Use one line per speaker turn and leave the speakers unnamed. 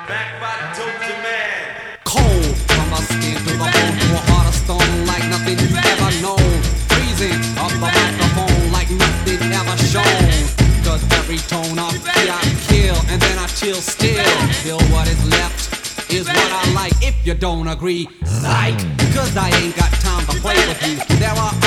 Back by Dope Demand.
Cold from my skin to the bone, to a heart of stone like nothing you've ever known. Freezing up the microphone like nothing ever shown. Cause every tone I feel I kill, and then I chill still. Still what is left is what I like. If you don't agree, psych. Cause I ain't got time to play with you. There are